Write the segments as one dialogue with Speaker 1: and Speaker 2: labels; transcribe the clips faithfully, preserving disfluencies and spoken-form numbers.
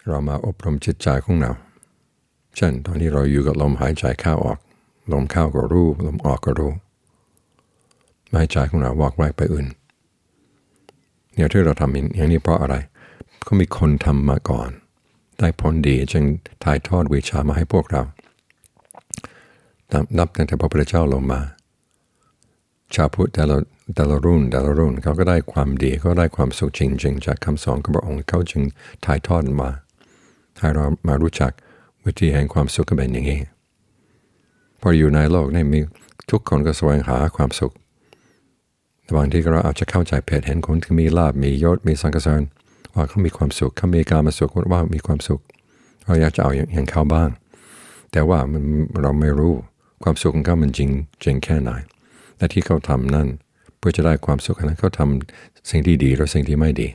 Speaker 1: เรามาอบรมจิตใจของเราเช่นตอนนี้เราอยู่กับลมหายใจเข้าออกลมเข้าก็รู้ลมออกก็รู้ไม่ให้ใจของเราวอกไว้ไปอื่นเนี่ยที่เราทำอย่างนี้เพราะอะไรก็มีคนทำมาก่อนได้ผลดีจึงถ่ายทอดวิชามาให้พวกเรานับตั้งแต่พระพุทธเจ้าลงมาชาวพุทธแต่ละแต่ละรุ่นแต่ละรุ่นเขาก็ได้ความดีเขาได้ความสุขจริงๆจากคำสอนของพระองค์เขาจึงถ่ายทอดมาให้เรามารู้จักวิธีแห่งความสุขเป็นอย่างนี้พออยู่ในโลกนี้มีทุกคนก็แสวงหาความสุขบางทีเราอาจจะเข้าใจผิดเห็นคนที่มีลาภมียศมีสรรเสริญว่าเขามีความสุขเขามีการมาสุขว่ามีความสุขเราอยากจะเอาอย่างเขาบ้างแต่ว่ามันเราไม่รู้ความสุขของเขามันจริงจริงแค่ไหนและที่เขาทำนั่นเพื่อจะได้ความสุขนั้นเขาทำสิ่งที่ดีหรือสิ่งที่ไม่ดี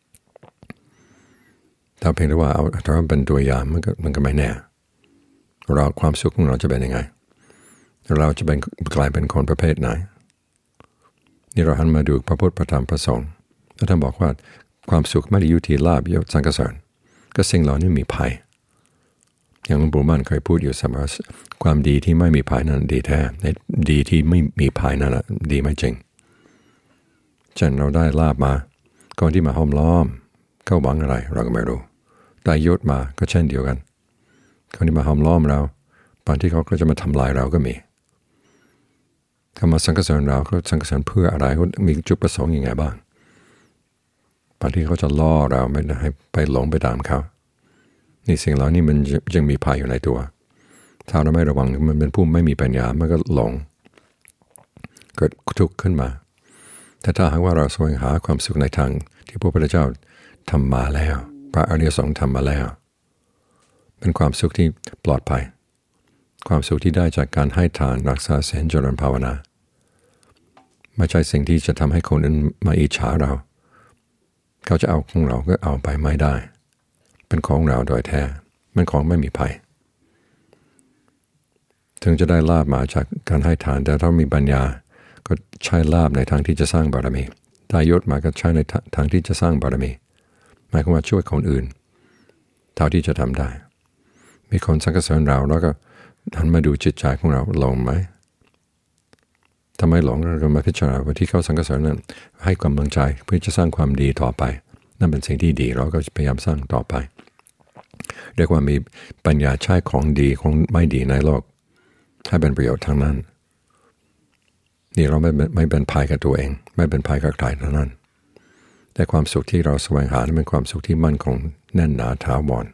Speaker 1: แต่เพียงแต่ว่าเอาถ้าเป็นตัวอย่างมันก็มันก็ไม่แน่เราความสุขของเราจะเป็นยังไงเราจะเป็นกลายเป็นคนประเภทไหนนี่เราหันมาดูพระพุทธพระธรรมพระสงฆ์แล้วท่านบอกว่าความสุขไม่ได้อยู่ที่ลาภยศสรรเสริญก็สิ่งเหล่านี้มีภัยอย่างหลวงปู่มั่นเคยพูดอยู่เสมอความดีที่ไม่มีภัยนั้นดีแท้ในดีที่ไม่มีภัยนั่นแหละดีไม่จริงเช่นเราได้ลาภมาก่อนที่มาห้อมล้อมเขาหวังอะไรเราก็ไม่รู้ได้ยศมาก็เช่นเดียวกันคนที่มาห้อมล้อมเราบางที่เขาก็จะมาทำลายเราก็มีเขามาสรรเสริญเราเขาสรรเสริญเพื่ออะไรเขามีจุดประสงค์ยังไงบ้างบางทีเขาจะล่อเราไม่ให้ไปหลงไปตามเขานี่สิ่งเหล่านี้มันยังมีภัยอยู่ในตัวถ้าเราไม่ระวังมันเป็นผู้ไม่มีปัญญามันก็หลงเกิดทุกข์ขึ้นมาแต่ถ้าหากว่าเราแสวงหาความสุขในทางที่พระพุทธเจ้าทำมาแล้วพระอริยสงฆ์ทำมาแล้วเป็นความสุขที่ปลอดภัยความสุขที่ได้จากการให้ทานรักษาศีลเจริญภาวนาไม่ใช่สิ่งที่จะทำให้คนอื่นมาอิจฉาเราเขาจะเอาของเราก็เอาไปไม่ได้เป็นของเราโดยแท้เป็นของไม่มีภัยถึงจะได้ลาภมาจากการให้ทานแต่ถ้ามีปัญญาก็ใช้ลาภในทางที่จะสร้างบารมีได้ยศมาก็ใช้ในทางที่จะสร้างบารมีหมายความว่าช่วยคนอื่นเท่าที่จะทำได้มีคนสรรเสริญเราแล้วก็หันมาดูจิตใจของเราหลงไหมทำไมหลงเราก็มาพิจารณาว่าที่เขาสรรเสริญนั้นให้กำลังใจเพื่อจะสร้างความดีต่อไปนั่นเป็นสิ่งที่ดีเราก็พยายามสร้างต่อไปเรียกว่ามีปัญญาใช้ของดีของไม่ดีในโลกให้เป็นประโยชน์ทางนั้นนี่เราไม่ไม่เป็นภัยกับตัวเองไม่เป็นภัยกับใครเท่านั้นแต่ความสุขที่เราแสวงหาเป็นความสุขที่มั่นคงแน่นหนาถาวร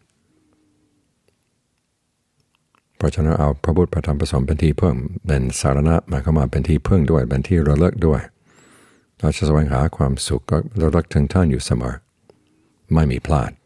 Speaker 1: เพราะฉะนั้นเอาพระพุทธพระธรรมพระสงฆ์เป็นที่พึ่งเป็นสารณะหมายเข้ามาเป็นที่พึ่งด้วยเป็นที่ระลึกด้วยเราจะแสวงหาความสุขก็ระลึกถึงท่านอยู่เสมอไม่มีพลาด